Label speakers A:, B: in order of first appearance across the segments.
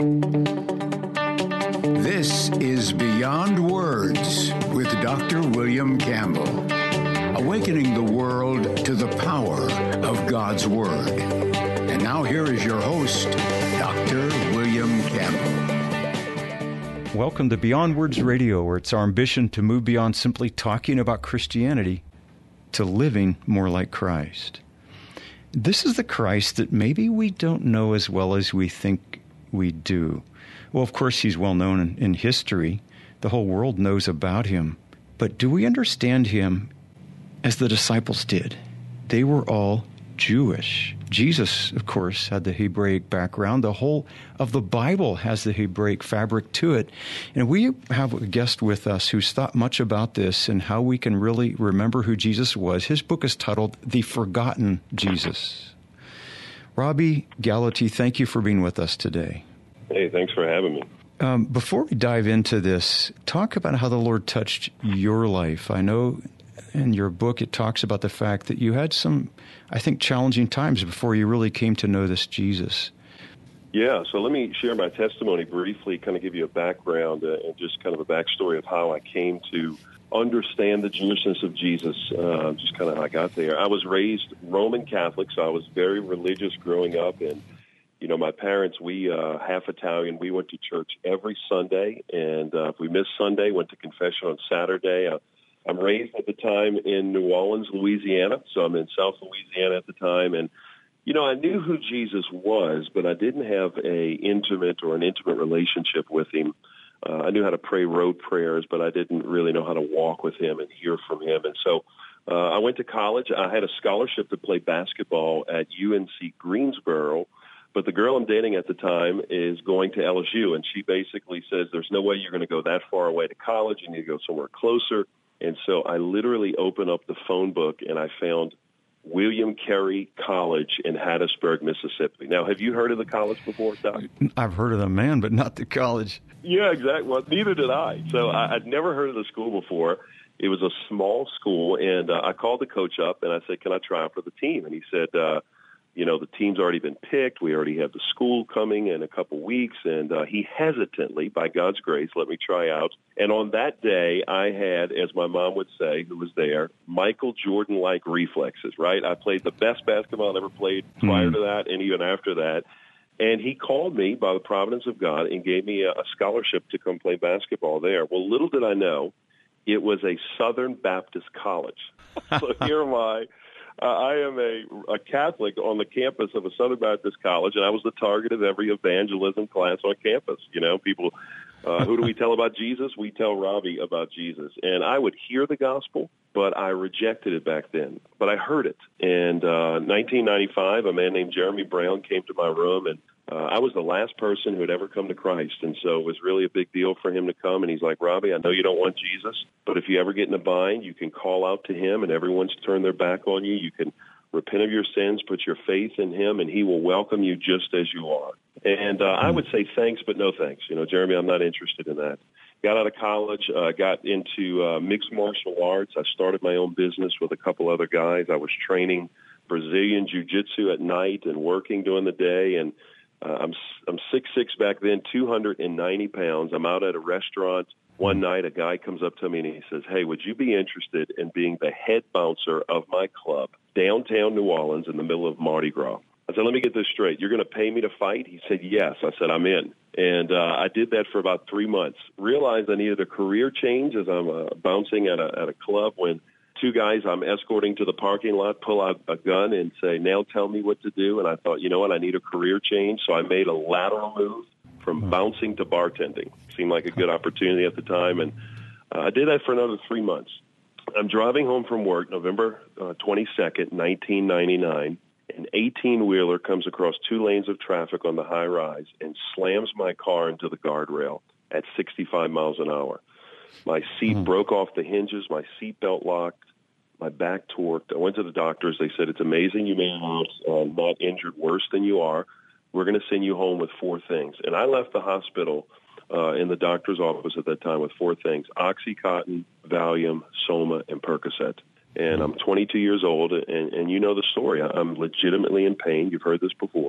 A: This is Beyond Words with Dr. William Campbell, awakening the world to the power of God's Word. And now here is your host, Dr. William Campbell.
B: Welcome to Beyond Words Radio, where it's our ambition to move beyond simply talking about Christianity to living more like Christ. This is the Christ that maybe we don't know as well as we think we do. Well, of course, he's well known in history. The whole world knows about him. But do we understand him as the disciples did? They were all Jewish. Jesus, of course, had the Hebraic background. The whole of the Bible has the Hebraic fabric to it. And we have a guest with us who's thought much about this and how we can really remember who Jesus was. His book is titled The Forgotten Jesus. Robbie Gallaty, thank you for being with us today.
C: Hey, thanks for having me.
B: Before we dive into this, talk about how the Lord touched your life. I know in your book it talks about the fact that you had some, I think, challenging times before you really came to know this Jesus.
C: Yeah, so let me share my testimony briefly, kind of give you a background and just kind of a backstory of how I came to understand the Jewishness of Jesus, just kind of how I got there. I was raised Roman Catholic, so I was very religious growing up, and you know, my parents, we half Italian. We went to church every Sunday, and if we missed Sunday, went to confession on Saturday. I'm raised at the time in New Orleans, Louisiana, so I'm in South Louisiana at the time, and you know, I knew who Jesus was, but I didn't have an intimate relationship with him. I knew how to pray road prayers, but I didn't really know how to walk with him and hear from him. And so I went to college. I had a scholarship to play basketball at UNC Greensboro. But the girl I'm dating at the time is going to LSU, and she basically says, there's no way you're going to go that far away to college. You need to go somewhere closer. And so I literally opened up the phone book, and I found William Carey College in Hattiesburg, Mississippi. Now, have you heard of the college before, Doc?
B: I've heard of the man, but not the college.
C: Yeah, exactly. Well, neither did I. So I'd never heard of the school before. It was a small school, and I called the coach up, and I said, can I try out for the team? And he said, you know, the team's already been picked. We already have the school coming in a couple weeks. And he hesitantly, by God's grace, let me try out. And on that day, I had, as my mom would say, who was there, Michael Jordan-like reflexes, right? I played the best basketball I ever played prior to that and even after that. And he called me by the providence of God and gave me a scholarship to come play basketball there. Well, little did I know, it was a Southern Baptist college. So here am I. I am a Catholic on the campus of a Southern Baptist college, and I was the target of every evangelism class on campus. You know, people, who do we tell about Jesus? We tell Robbie about Jesus. And I would hear the gospel, but I rejected it back then. But I heard it. And 1995, a man named Jeremy Brown came to my room, and I was the last person who had ever come to Christ, and so it was really a big deal for him to come. And he's like, Robbie, I know you don't want Jesus, but if you ever get in a bind, you can call out to him, and everyone's turned their back on you. You can repent of your sins, put your faith in him, and he will welcome you just as you are. And I would say thanks, but no thanks. You know, Jeremy, I'm not interested in that. Got out of college, got into mixed martial arts. I started my own business with a couple other guys. I was training Brazilian jiu-jitsu at night and working during the day, and I'm 6'6" back then, 290 pounds. I'm out at a restaurant one night. A guy comes up to me and he says, hey, would you be interested in being the head bouncer of my club downtown New Orleans in the middle of Mardi Gras? I said, let me get this straight. You're going to pay me to fight? He said, yes. I said, I'm in. And I did that for about 3 months. Realized I needed a career change as I'm bouncing at a club when two guys I'm escorting to the parking lot pull out a gun and say, now tell me what to do. And I thought, you know what, I need a career change. So I made a lateral move from bouncing to bartending. Seemed like a good opportunity at the time. And I did that for another 3 months. I'm driving home from work November 22nd, 1999. An 18-wheeler comes across 2 lanes of traffic on the high rise and slams my car into the guardrail at 65 miles an hour. My seat broke off the hinges. My seatbelt locked. My back torqued. I went to the doctors. They said, it's amazing you made it not injured worse than you are. We're going to send you home with 4 things. And I left the hospital in the doctor's office at that time with 4 things: OxyContin, Valium, Soma, and Percocet. And I'm 22 years old, and you know the story. I'm legitimately in pain. You've heard this before.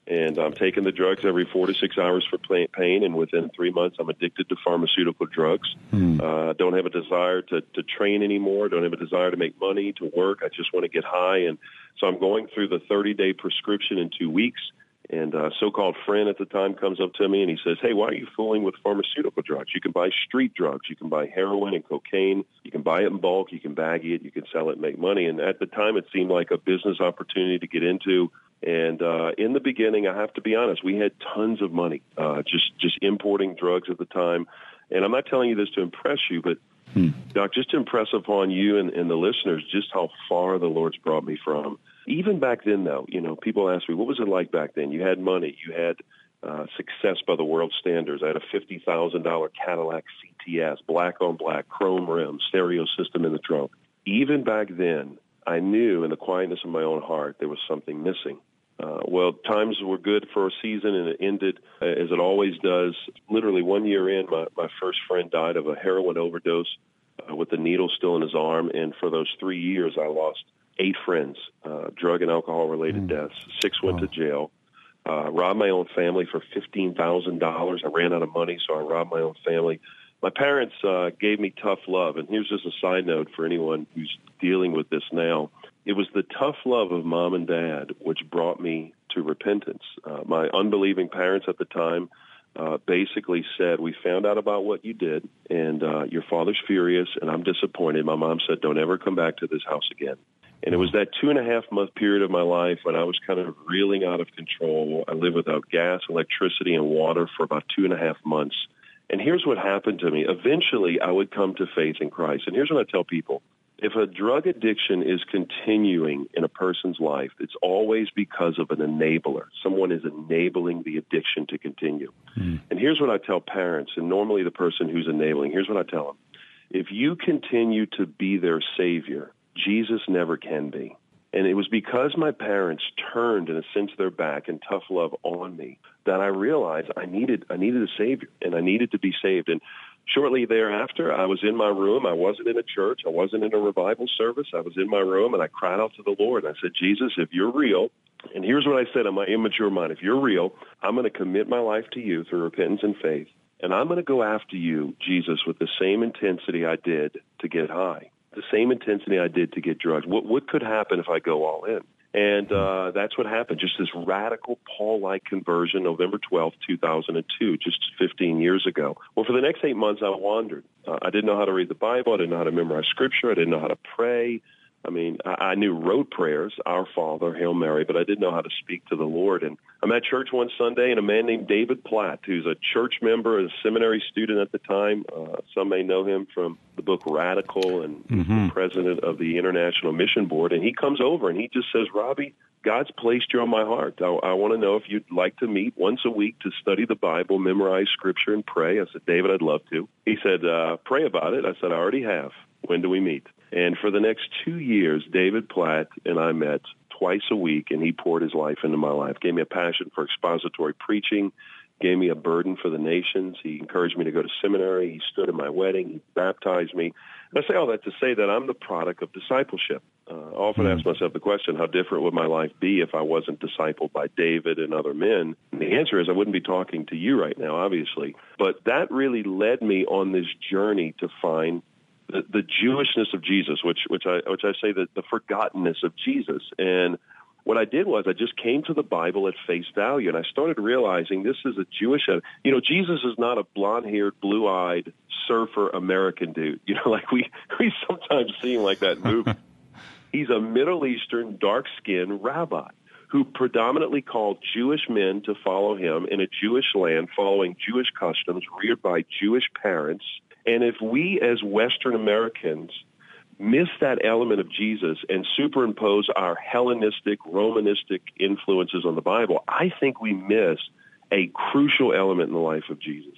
C: And I'm taking the drugs every 4 to 6 hours for pain, and within 3 months, I'm addicted to pharmaceutical drugs. Don't have a desire to train anymore, don't have a desire to make money, to work. I just want to get high. And so I'm going through the 30-day prescription in 2 weeks. And a so-called friend at the time comes up to me and he says, hey, why are you fooling with pharmaceutical drugs? You can buy street drugs. You can buy heroin and cocaine. You can buy it in bulk. You can bag it. You can sell it and make money. And at the time, it seemed like a business opportunity to get into. And in the beginning, I have to be honest, we had tons of money just importing drugs at the time. And I'm not telling you this to impress you, but, Doc, just to impress upon you and the listeners just how far the Lord's brought me from. Even back then, though, people ask me, what was it like back then? You had money. You had success by the world standards. I had a $50,000 Cadillac CTS, black on black, chrome rim, stereo system in the trunk. Even back then, I knew in the quietness of my own heart there was something missing. Well, times were good for a season, and it ended, as it always does. Literally 1 year in, my first friend died of a heroin overdose with the needle still in his arm. And for those 3 years, I lost 8 friends, drug and alcohol-related deaths. 6 went to jail. Robbed my own family for $15,000. I ran out of money, so I robbed my own family. My parents gave me tough love, and here's just a side note for anyone who's dealing with this now. It was the tough love of Mom and Dad which brought me to repentance. My unbelieving parents at the time basically said, we found out about what you did, and your father's furious, and I'm disappointed. My mom said, don't ever come back to this house again. And it was that 2.5-month period of my life when I was kind of reeling out of control. I lived without gas, electricity, and water for about 2.5 months. And here's what happened to me. Eventually, I would come to faith in Christ. And here's what I tell people. If a drug addiction is continuing in a person's life, it's always because of an enabler. Someone is enabling the addiction to continue. And here's what I tell parents, and normally the person who's enabling, here's what I tell them. If you continue to be their savior, Jesus never can be. And it was because my parents turned, in a sense, their back and tough love on me that I realized I needed a savior, and I needed to be saved. And shortly thereafter, I was in my room. I wasn't in a church. I wasn't in a revival service. I was in my room, and I cried out to the Lord. I said, Jesus, if you're real, and here's what I said in my immature mind, if you're real, I'm going to commit my life to you through repentance and faith, and I'm going to go after you, Jesus, with the same intensity I did to get high, the same intensity I did to get drugs. What could happen if I go all in? And that's what happened, just this radical Paul-like conversion, November 12th, 2002, just 15 years ago. Well, for the next 8 months, I wandered. I didn't know how to read the Bible. I didn't know how to memorize Scripture. I didn't know how to pray. I mean, I knew rote prayers, Our Father, Hail Mary, but I didn't know how to speak to the Lord. And I'm at church one Sunday, and a man named David Platt, who's a church member, a seminary student at the time, some may know him from the book Radical, and the president of the International Mission Board, and he comes over and he just says, Robbie, God's placed you on my heart. I want to know if you'd like to meet once a week to study the Bible, memorize Scripture, and pray. I said, David, I'd love to. He said, pray about it. I said, I already have. When do we meet? And for the next 2 years, David Platt and I met twice a week, and he poured his life into my life, gave me a passion for expository preaching, gave me a burden for the nations. He encouraged me to go to seminary. He stood at my wedding. He baptized me. And I say all that to say that I'm the product of discipleship. I often ask myself the question, how different would my life be if I wasn't discipled by David and other men? And the answer is I wouldn't be talking to you right now, obviously. But that really led me on this journey to find the Jewishness of Jesus, which I say that the forgottenness of Jesus. And what I did was I just came to the Bible at face value, and I started realizing this is a Jewish, Jesus is not a blonde-haired, blue-eyed surfer American dude, like we sometimes see him like that movie. He's a Middle Eastern, dark-skinned rabbi who predominantly called Jewish men to follow him in a Jewish land, following Jewish customs, reared by Jewish parents. And if we as Western Americans miss that element of Jesus and superimpose our Hellenistic, Romanistic influences on the Bible, I think we miss a crucial element in the life of Jesus.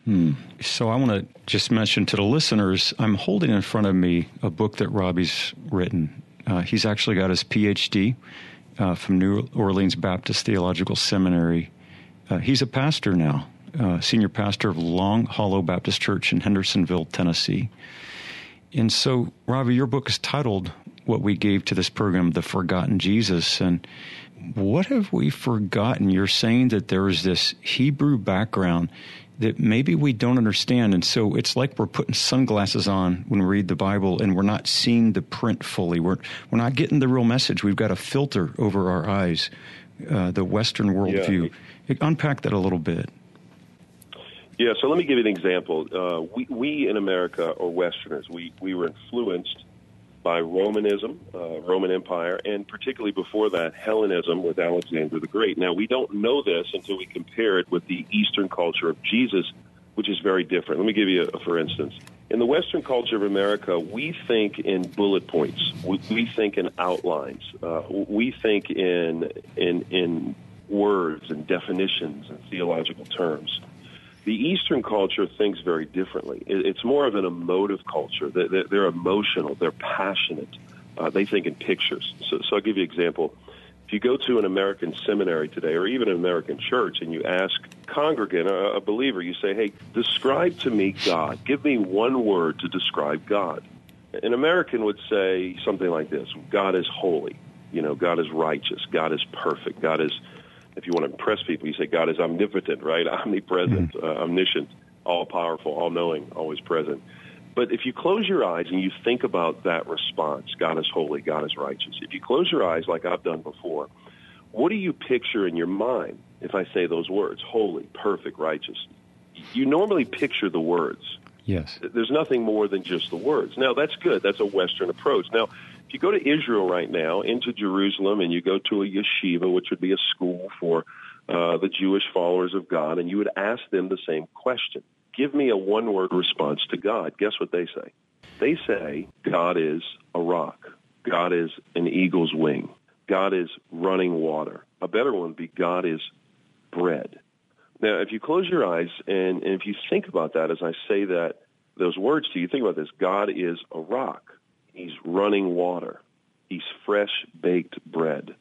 B: So I want to just mention to the listeners, I'm holding in front of me a book that Robbie's written. He's actually got his Ph.D. From New Orleans Baptist Theological Seminary. He's a pastor now. Senior pastor of Long Hollow Baptist Church in Hendersonville, Tennessee. And so, Robbie, your book is titled, what we gave to this program, The Forgotten Jesus. And what have we forgotten? You're saying that there is this Hebrew background that maybe we don't understand. And so it's like we're putting sunglasses on when we read the Bible and we're not seeing the print fully. We're not getting the real message. We've got a filter over our eyes, the Western worldview. Yeah. Unpack that a little bit.
C: Yeah, so let me give you an example. We in America, or Westerners, we were influenced by Romanism, Roman Empire, and particularly before that, Hellenism with Alexander the Great. Now, we don't know this until we compare it with the Eastern culture of Jesus, which is very different. Let me give you for instance. In the Western culture of America, we think in bullet points. We think in outlines. We think in words and definitions and theological terms. The Eastern culture thinks very differently. It's more of an emotive culture. They're emotional. They're passionate. They think in pictures. So I'll give you an example. If you go to an American seminary today or even an American church and you ask a congregant, a believer, you say, hey, describe to me God. Give me one word to describe God. An American would say something like this. God is holy. God is righteous. God is perfect. God is... If you want to impress people, you say God is omnipotent, right? Omnipresent, omniscient, all-powerful, all-knowing, always present. But if you close your eyes and you think about that response, God is holy, God is righteous, if you close your eyes like I've done before, what do you picture in your mind if I say those words, holy, perfect, righteous? You normally picture the words.
B: Yes.
C: There's nothing more than just the words. Now, that's good. That's a Western approach. Now, if you go to Israel right now, into Jerusalem, and you go to a yeshiva, which would be a school for the Jewish followers of God, and you would ask them the same question. Give me a one-word response to God. Guess what they say? They say, God is a rock. God is an eagle's wing. God is running water. A better one would be God is bread. Now, if you close your eyes and if you think about that as I say those words to you, think about this. God is a rock. He's running water. He's fresh-baked bread.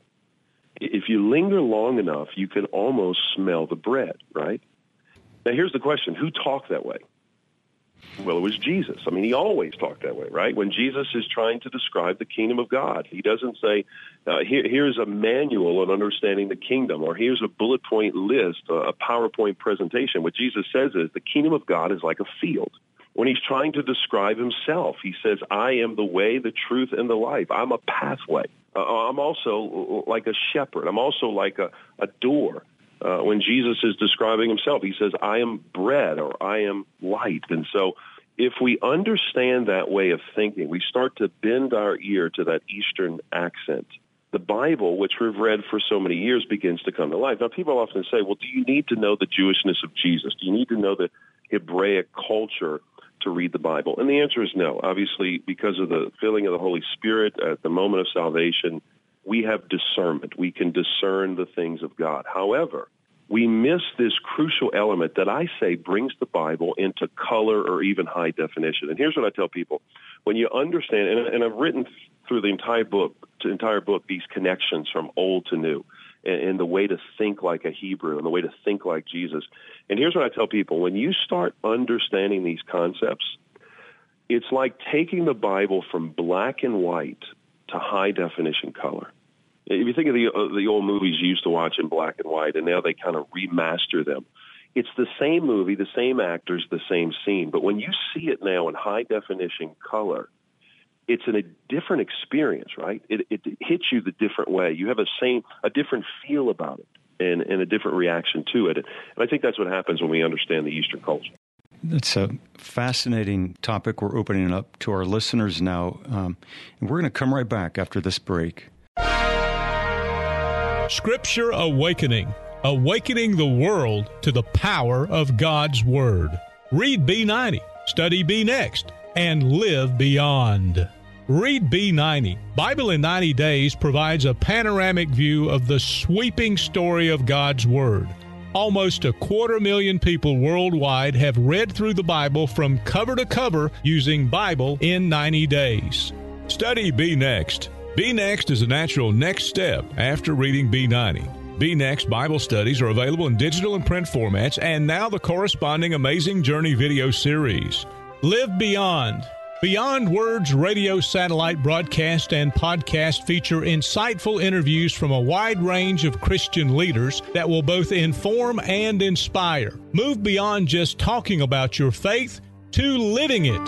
C: If you linger long enough, you can almost smell the bread, right? Now, here's the question. Who talked that way? Well, it was Jesus. I mean, he always talked that way, right? When Jesus is trying to describe the kingdom of God, he doesn't say, here's a manual on understanding the kingdom, or here's a bullet point list, a PowerPoint presentation. What Jesus says is the kingdom of God is like a field. When he's trying to describe himself, he says, I am the way, the truth, and the life. I'm a pathway. I'm also like a shepherd. I'm also like a door. When Jesus is describing himself, he says, I am bread, or I am light. And so if we understand that way of thinking, we start to bend our ear to that Eastern accent. The Bible, which we've read for so many years, begins to come to life. Now, people often say, well, do you need to know the Jewishness of Jesus? Do you need to know the Hebraic culture to read the Bible? And the answer is no. Obviously, because of the filling of the Holy Spirit at the moment of salvation, we have discernment. We can discern the things of God. However, we miss this crucial element that I say brings the Bible into color or even high definition. And here's what I tell people. When you understand, and I've written through the entire book, these connections from old to new, and the way to think like a Hebrew and the way to think like Jesus. And here's what I tell people. When you start understanding these concepts, it's like taking the Bible from black and white to high definition color. If you think of the old movies you used to watch in black and white, and now they kind of remaster them, it's the same movie, the same actors, the same scene. But when you see it now in high definition color, it's a different experience, right? It hits you the different way. You have a different feel about it and a different reaction to it. And I think that's what happens when we understand the Eastern culture.
B: That's a fascinating topic we're opening up to our listeners now. And we're going to come right back after this break.
D: Scripture Awakening, awakening the world to the power of God's Word. Read B90, study B Next, and live beyond. Read B90. Bible in 90 Days provides a panoramic view of the sweeping story of God's Word. Almost 250,000 people worldwide have read through the Bible from cover to cover using Bible in 90 days. Study B Next. B Next is a natural next step after reading B90. B Next Bible studies are available in digital and print formats, and now the corresponding Amazing Journey video series. Live Beyond. Beyond Words radio satellite broadcast and podcast feature insightful interviews from a wide range of Christian leaders that will both inform and inspire. Move beyond just talking about your faith to living it.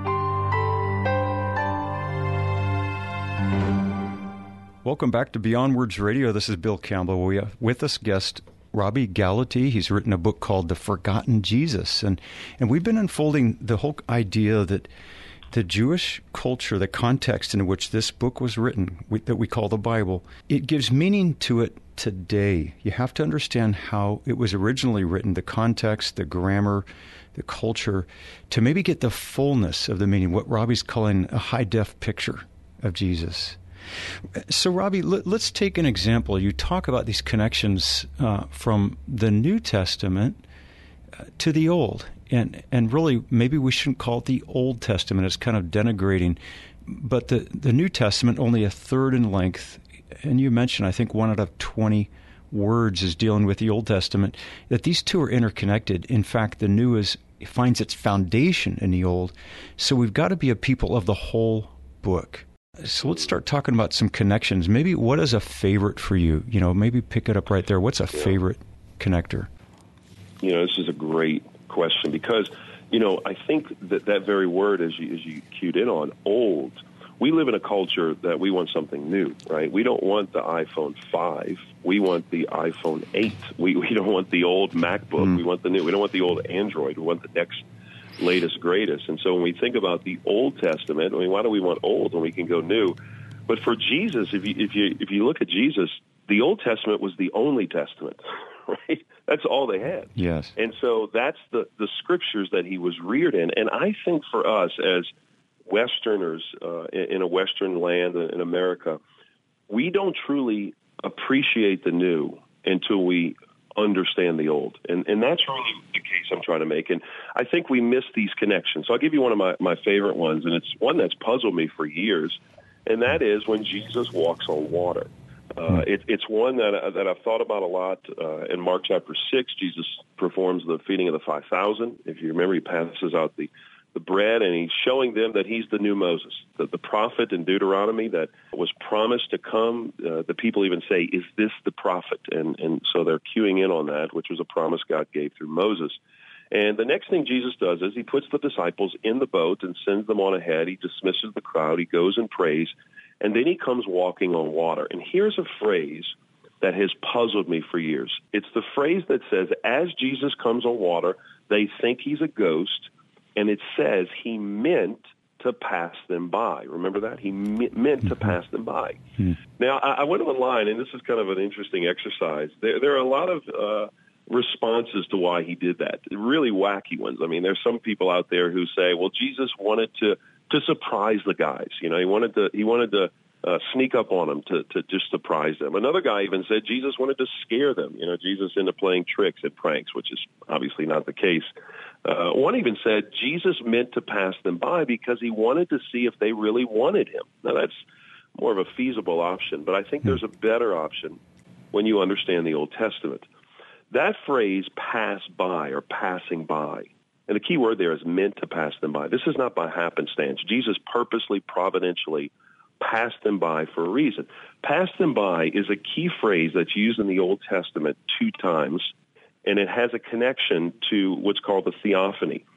B: Welcome back to Beyond Words Radio. This is Bill Campbell. We have with us guest Robby Gallaty. He's written a book called The Forgotten Jesus. And we've been unfolding the whole idea that the Jewish culture, the context in which this book was written, that we call the Bible, it gives meaning to it today. You have to understand how it was originally written, the context, the grammar, the culture, to maybe get the fullness of the meaning, what Robby's calling a high-def picture of Jesus. So, Robby, let's take an example. You talk about these connections from the New Testament to the Old. And really, maybe we shouldn't call it the Old Testament. It's kind of denigrating. But the New Testament, only a third in length. And you mentioned, I think, 1 out of 20 words is dealing with the Old Testament, that these two are interconnected. In fact, the New finds its foundation in the Old. So we've got to be a people of the whole book. So let's start talking about some connections. Maybe what is a favorite for you? Maybe pick it up right there. What's a favorite connector?
C: This is a great question because, I think that very word, as you cued in on, old, we live in a culture that we want something new, right? We don't want the iPhone 5. We want the iPhone 8. We don't want the old MacBook. We want the new. We don't want the old Android. We want the next latest, greatest. And so when we think about the Old Testament, why do we want old when we can go new? But for Jesus, if you look at Jesus, the Old Testament was the only testament, right? That's all they had.
B: Yes.
C: And so that's the scriptures that he was reared in. And I think for us as Westerners in a Western land in America, we don't truly appreciate the new until we understand the old. And that's really the case I'm trying to make. And I think we miss these connections. So I'll give you one of my favorite ones, and it's one that's puzzled me for years, and that is when Jesus walks on water. It's one that I've thought about a lot. In Mark chapter 6, Jesus performs the feeding of the 5,000. If you remember, he passes out the bread, and he's showing them that he's the new Moses, the prophet in Deuteronomy that was promised to come. The people even say, is this the prophet? And so they're queuing in on that, which was a promise God gave through Moses. And the next thing Jesus does is he puts the disciples in the boat and sends them on ahead. He dismisses the crowd. He goes and prays. And then he comes walking on water. And here's a phrase that has puzzled me for years. It's the phrase that says, as Jesus comes on water, they think he's a ghost. And it says he meant to pass them by. Remember that? He meant to pass them by. Now, I went online, and this is kind of an interesting exercise. There are a lot of responses to why he did that, really wacky ones. I mean, there's some people out there who say, well, Jesus wanted to surprise the guys. He wanted to sneak up on them to just surprise them. Another guy even said Jesus wanted to scare them. Jesus into playing tricks and pranks, which is obviously not the case. One even said Jesus meant to pass them by because he wanted to see if they really wanted him. Now, that's more of a feasible option, but I think there's a better option when you understand the Old Testament. That phrase, pass by or passing by, and the key word there is meant to pass them by. This is not by happenstance. Jesus purposely, providentially passed them by for a reason. Pass them by is a key phrase that's used in the Old Testament 2 times, and it has a connection to what's called the theophany,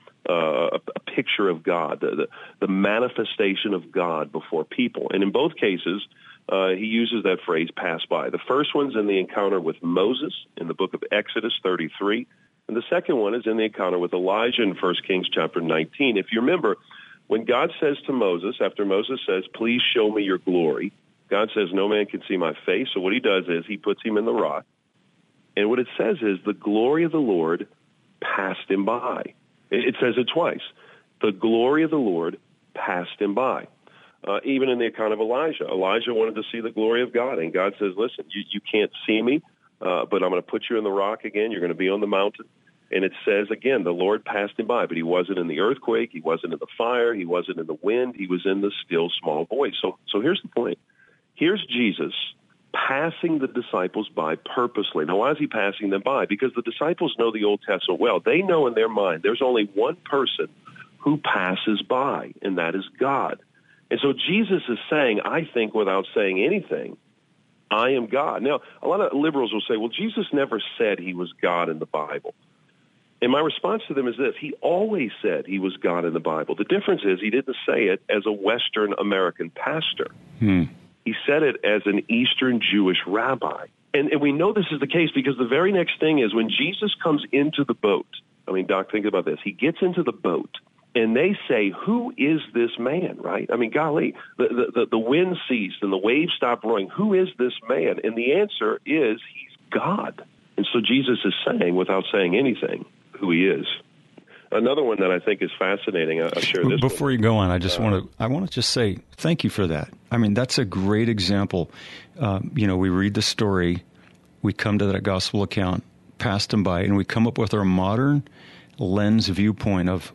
C: a picture of God, the manifestation of God before people. And in both cases, he uses that phrase, pass by. The first one's in the encounter with Moses in the book of Exodus 33, and the second one is in the encounter with Elijah in 1 Kings chapter 19. If you remember, when God says to Moses, after Moses says, please show me your glory, God says, no man can see my face. So what he does is he puts him in the rock. And what it says is the glory of the Lord passed him by. It says it twice. The glory of the Lord passed him by. Even in the account of Elijah wanted to see the glory of God. And God says, listen, you can't see me, but I'm going to put you in the rock again. You're going to be on the mountain. And it says, again, the Lord passed him by, but he wasn't in the earthquake. He wasn't in the fire. He wasn't in the wind. He was in the still small voice. So here's the point. Here's Jesus passing the disciples by purposely. Now, why is he passing them by? Because the disciples know the Old Testament well. They know in their mind there's only one person who passes by, and that is God. And so Jesus is saying, I think without saying anything, I am God. Now, a lot of liberals will say, well, Jesus never said he was God in the Bible. And my response to them is this: he always said he was God in the Bible. The difference is he didn't say it as a Western American pastor. He said it as an Eastern Jewish rabbi. And we know this is the case because the very next thing is when Jesus comes into the boat. I mean, Doc, think about this. He gets into the boat, and they say, who is this man, right? I mean, golly, the wind ceased and the waves stopped roaring. Who is this man? And the answer is he's God. And so Jesus is saying, without saying anything, who he is. Another one that I think is fascinating, I'll share this.
B: Before you go on, I want to just say thank you for that. I mean, that's a great example. We read the story, we come to that gospel account, passed him by, and we come up with our modern lens viewpoint of,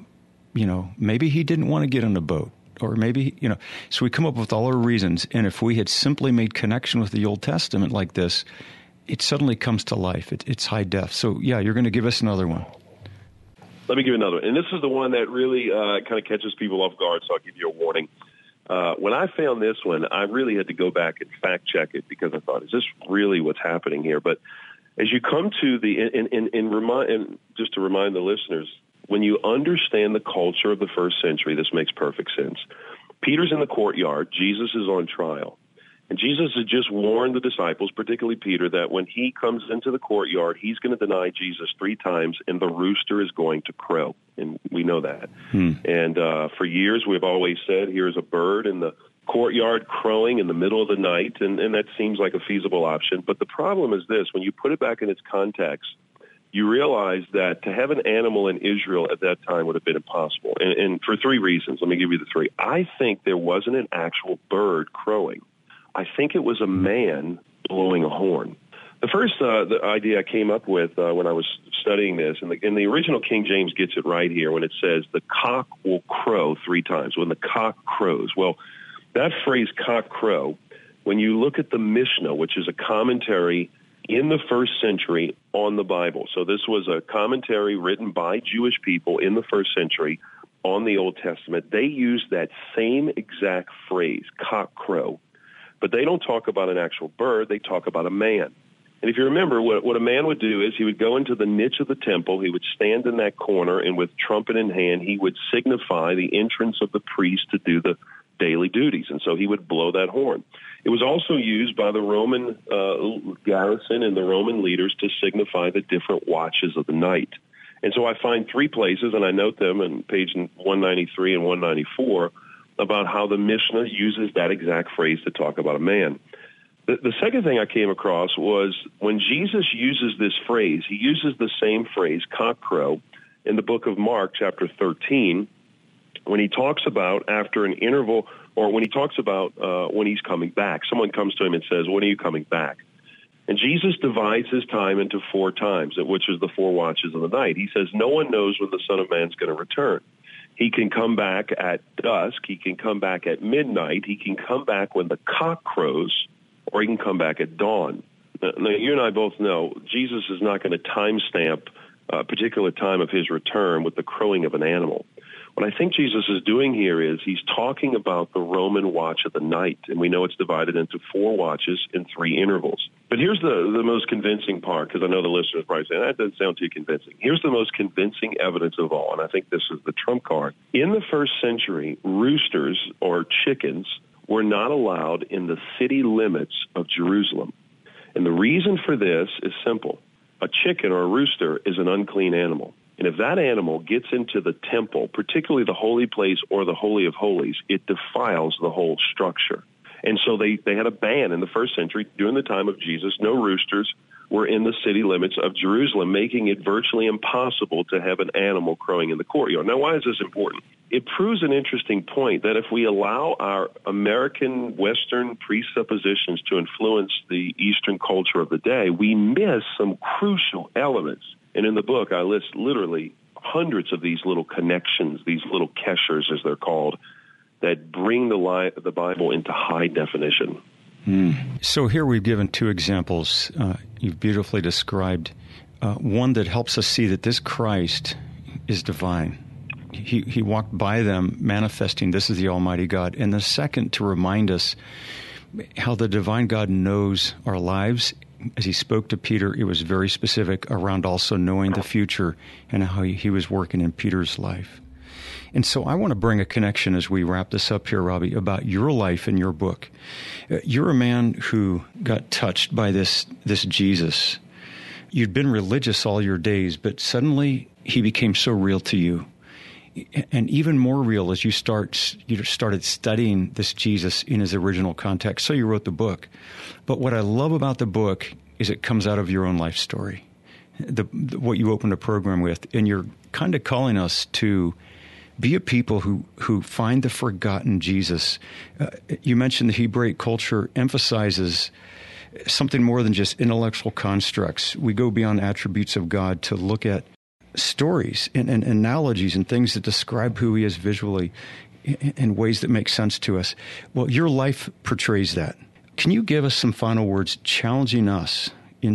B: maybe he didn't want to get on a boat, or maybe, so we come up with all our reasons. And if we had simply made connection with the Old Testament like this, it suddenly comes to life. It's high def. So, yeah, you're going to give us another one.
C: Let me give you another one. And this is the one that really kind of catches people off guard, so I'll give you a warning. When I found this one, I really had to go back and fact-check it because I thought, is this really what's happening here? But as you come to and just to remind the listeners, when you understand the culture of the first century, this makes perfect sense. Peter's in the courtyard. Jesus is on trial. And Jesus has just warned the disciples, particularly Peter, that when he comes into the courtyard, he's going to deny Jesus 3 times, and the rooster is going to crow. And we know that. And for years, we've always said, here's a bird in the courtyard crowing in the middle of the night, and that seems like a feasible option. But the problem is this: when you put it back in its context, you realize that to have an animal in Israel at that time would have been impossible. And for 3 reasons. Let me give you the 3. I think there wasn't an actual bird crowing. I think it was a man blowing a horn. The first the idea I came up with when I was studying this, and the original King James gets it right here when it says, the cock will crow 3 times, when the cock crows. Well, that phrase, cock crow, when you look at the Mishnah, which is a commentary in the first century on the Bible. So this was a commentary written by Jewish people in the first century on the Old Testament. They used that same exact phrase, cock crow. But they don't talk about an actual bird. They talk about a man. And if you remember, what a man would do is he would go into the niche of the temple. He would stand in that corner, and with trumpet in hand, he would signify the entrance of the priest to do the daily duties. And so he would blow that horn. It was also used by the Roman garrison and the Roman leaders to signify the different watches of the night. And so I find 3 places, and I note them on page 193 and 194, about how the Mishnah uses that exact phrase to talk about a man. The second thing I came across was when Jesus uses this phrase, he uses the same phrase, cock crow, in the book of Mark, chapter 13, when he talks about after an interval, or when he talks about when he's coming back. Someone comes to him and says, when are you coming back? And Jesus divides his time into 4 times, which is the 4 watches of the night. He says, no one knows when the Son of Man's going to return. He can come back at dusk. He can come back at midnight. He can come back when the cock crows, or he can come back at dawn. Now, you and I both know Jesus is not going to timestamp a particular time of his return with the crowing of an animal. What I think Jesus is doing here is he's talking about the Roman watch of the night, and we know it's divided into 4 watches in 3 intervals. But here's the most convincing part, because I know the listeners are probably saying, that doesn't sound too convincing. Here's the most convincing evidence of all, and I think this is the trump card. In the first century, roosters, or chickens, were not allowed in the city limits of Jerusalem. And the reason for this is simple. A chicken or a rooster is an unclean animal. And if that animal gets into the temple, particularly the holy place or the Holy of Holies, it defiles the whole structure. And so they had a ban in the first century. During the time of Jesus, no roosters were in the city limits of Jerusalem, making it virtually impossible to have an animal crowing in the courtyard. Now, why is this important? It proves an interesting point that if we allow our American Western presuppositions to influence the Eastern culture of the day, we miss some crucial elements. And in the book, I list literally hundreds of these little connections, these little keshers, as they're called, that bring the Bible into high definition.
B: So here we've given 2 examples. You've beautifully described one that helps us see that this Christ is divine. he walked by them manifesting this is the Almighty God. And the second, to remind us how the divine God knows our lives. As he spoke to Peter, it was very specific around also knowing the future and how he was working in Peter's life. And so I want to bring a connection as we wrap this up here, Robbie, about your life and your book. You're a man who got touched by this Jesus. You'd been religious all your days, but suddenly he became so real to you. And even more real as you started studying this Jesus in his original context. So you wrote the book. But what I love about the book is it comes out of your own life story, what you opened a program with. And you're kind of calling us to be a people who find the forgotten Jesus. You mentioned the Hebraic culture emphasizes something more than just intellectual constructs. We go beyond attributes of God to look at stories and analogies and things that describe who he is visually in ways that make sense to us. Well, your life portrays that. Can you give us some final words challenging us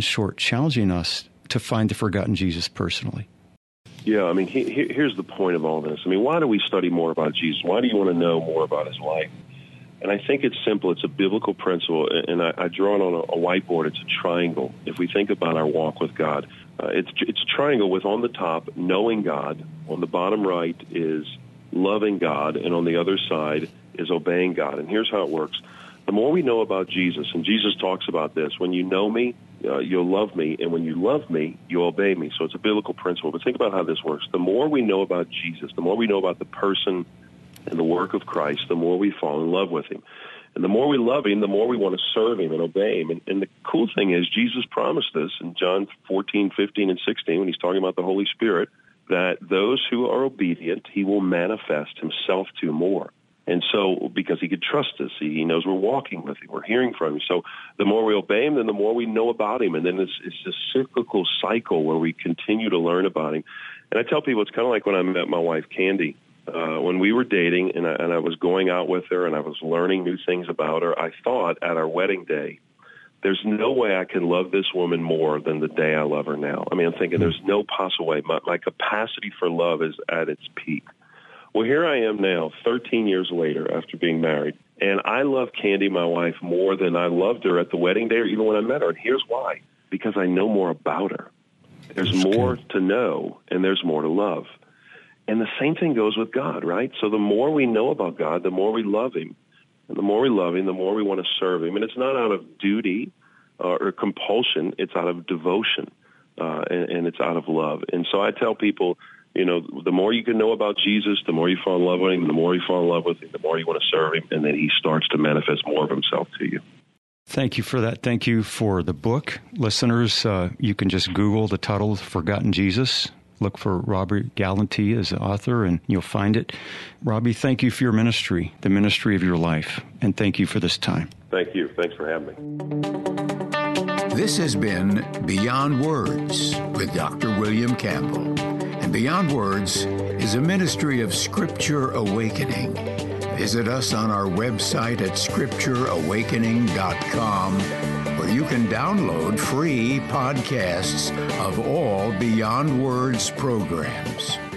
B: to find the forgotten Jesus personally?
C: Yeah, I mean, here's the point of all this. I mean, why do we study more about Jesus? Why do you want to know more about his life? And I think it's simple. It's a biblical principle, and I draw it on a whiteboard. It's a triangle. If we think about our walk with God, it's a triangle with on the top, knowing God. On the bottom right is loving God, and on the other side is obeying God. And here's how it works. The more we know about Jesus, and Jesus talks about this, when you know me, you'll love me, and when you love me, you'll obey me. So it's a biblical principle. But think about how this works. The more we know about Jesus, the more we know about the person and the work of Christ, the more we fall in love with him. And the more we love him, the more we want to serve him and obey him. And the cool thing is Jesus promised us in John 14, 15, and 16, when he's talking about the Holy Spirit, that those who are obedient, he will manifest himself to more. And so, because he could trust us, he knows we're walking with him, we're hearing from him. So the more we obey him, then the more we know about him. And then it's this cyclical cycle where we continue to learn about him. And I tell people it's kind of like when I met my wife, Candy. When we were dating and I was going out with her and I was learning new things about her, I thought at our wedding day, there's no way I can love this woman more than the day I love her now. I mean, I'm thinking there's no possible way. My capacity for love is at its peak. Well, here I am now, 13 years later after being married, and I love Candy, my wife, more than I loved her at the wedding day or even when I met her. And here's why. Because I know more about her. There's more to know, and there's more to love. And the same thing goes with God, right? So the more we know about God, the more we love him. And the more we love him, the more we want to serve him. And it's not out of duty or compulsion. It's out of devotion, and it's out of love. And so I tell people, you know, the more you can know about Jesus, the more you fall in love with him, the more you fall in love with him, the more you want to serve him, and then he starts to manifest more of himself to you.
B: Thank you for that. Thank you for the book. Listeners, you can just Google the title, Forgotten Jesus. Look for Robbie Galanty as the author, and you'll find it. Robbie, thank you for your ministry, the ministry of your life, and thank you for this time.
C: Thank you. Thanks for having me.
A: This has been Beyond Words with Dr. William Campbell. And Beyond Words is a ministry of Scripture Awakening. Visit us on our website at scriptureawakening.com, where you can download free podcasts of all Beyond Words programs.